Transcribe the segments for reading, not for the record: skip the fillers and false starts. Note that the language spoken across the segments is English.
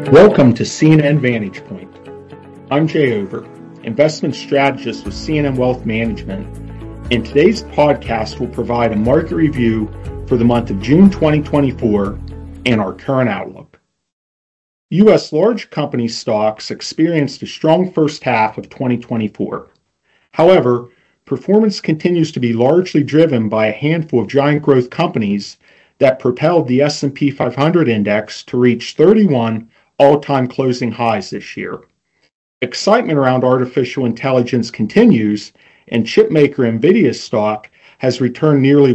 Welcome to CNN Vantage Point. I'm Jay Over, investment strategist with CNN Wealth Management, and today's podcast will provide a market review for the month of June 2024 and our current outlook. U.S. large company stocks experienced a strong first half of 2024. However, performance continues to be largely driven by a handful of giant growth companies that propelled the S&P 500 index to reach 31 all-time closing highs this year. Excitement around artificial intelligence continues, and chipmaker NVIDIA stock has returned nearly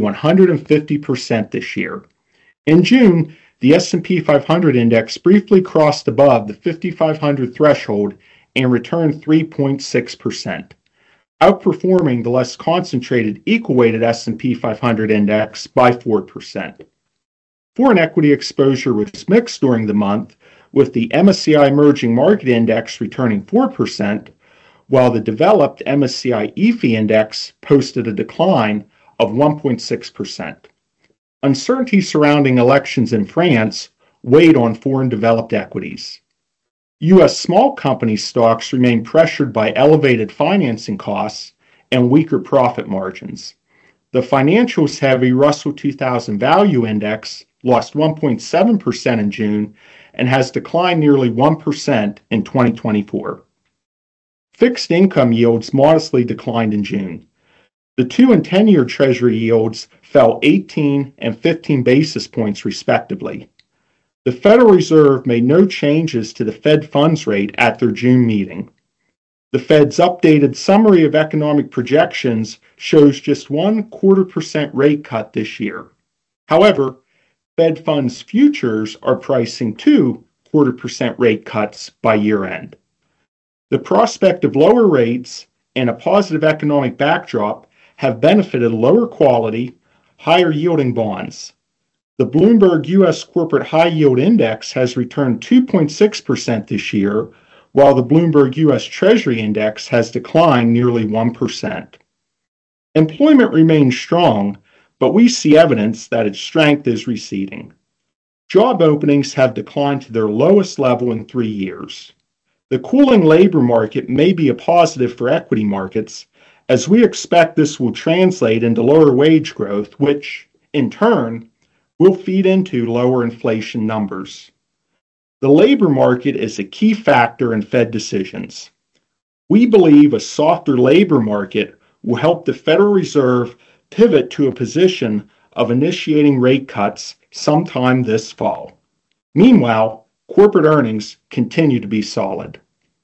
150% this year. In June, the S&P 500 index briefly crossed above the 5,500 threshold and returned 3.6%, outperforming the less concentrated equal-weighted S&P 500 index by 4%. Foreign equity exposure was mixed during the month, with the MSCI Emerging Market Index returning 4%, while the developed MSCI EAFE Index posted a decline of 1.6%. Uncertainty surrounding elections in France weighed on foreign developed equities. U.S. small company stocks remain pressured by elevated financing costs and weaker profit margins. The financials-heavy Russell 2000 Value Index lost 1.7% in June and has declined nearly 1% in 2024. Fixed income yields modestly declined in June. The 2- and 10-year Treasury yields fell 18 and 15 basis points respectively. The Federal Reserve made no changes to the Fed funds rate at their June meeting. The Fed's updated summary of economic projections shows just 0.25% rate cut this year. However, Fed funds futures are pricing 2.25% rate cuts by year-end. The prospect of lower rates and a positive economic backdrop have benefited lower quality, higher yielding bonds. The Bloomberg U.S. Corporate High Yield Index has returned 2.6% this year, while the Bloomberg U.S. Treasury Index has declined nearly 1%. Employment remains strong, but we see evidence that its strength is receding. Job openings have declined to their lowest level in 3 years. The cooling labor market may be a positive for equity markets, as we expect this will translate into lower wage growth, which, in turn, will feed into lower inflation numbers. The labor market is a key factor in Fed decisions. We believe a softer labor market will help the Federal Reserve pivot to a position of initiating rate cuts sometime this fall. Meanwhile, corporate earnings continue to be solid.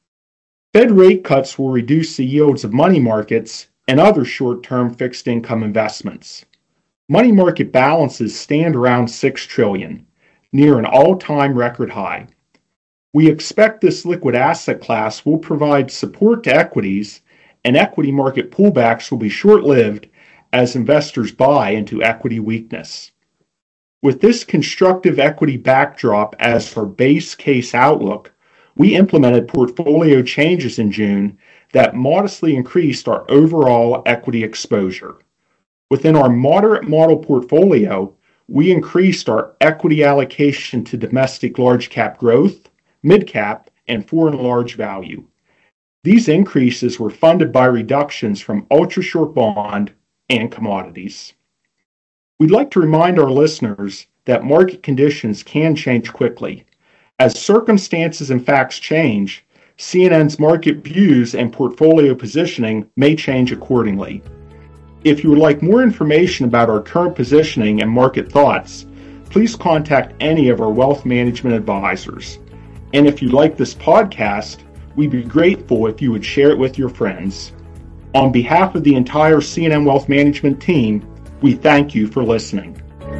Fed rate cuts will reduce the yields of money markets and other short-term fixed income investments. Money market balances stand around $6 trillion, near an all-time record high. We expect this liquid asset class will provide support to equities, and equity market pullbacks will be short-lived as investors buy into equity weakness. With this constructive equity backdrop as our base case outlook, we implemented portfolio changes in June that modestly increased our overall equity exposure. Within our moderate model portfolio, we increased our equity allocation to domestic large cap growth, mid cap, and foreign large value. These increases were funded by reductions from ultra short bond and commodities. We'd like to remind our listeners that market conditions can change quickly. As circumstances and facts change, CNN's market views and portfolio positioning may change accordingly. If you would like more information about our current positioning and market thoughts, please contact any of our wealth management advisors. And if you like this podcast, we'd be grateful if you would share it with your friends. On behalf of the entire CNN Wealth Management team, we thank you for listening.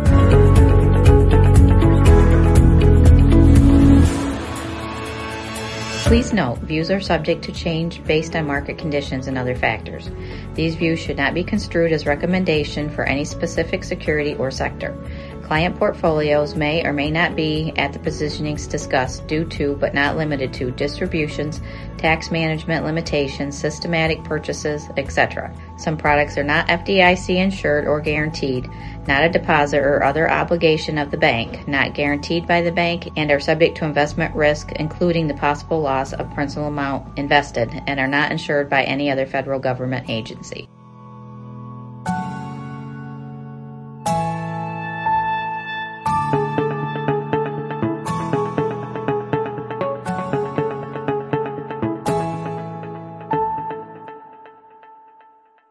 Please note, views are subject to change based on market conditions and other factors. These views should not be construed as recommendation for any specific security or sector. Client portfolios may or may not be at the positionings discussed due to, but not limited to, distributions, tax management limitations, systematic purchases, etc. Some products are not FDIC insured or guaranteed, not a deposit or other obligation of the bank, not guaranteed by the bank, and are subject to investment risk, including the possible loss of principal amount invested, and are not insured by any other federal government agency.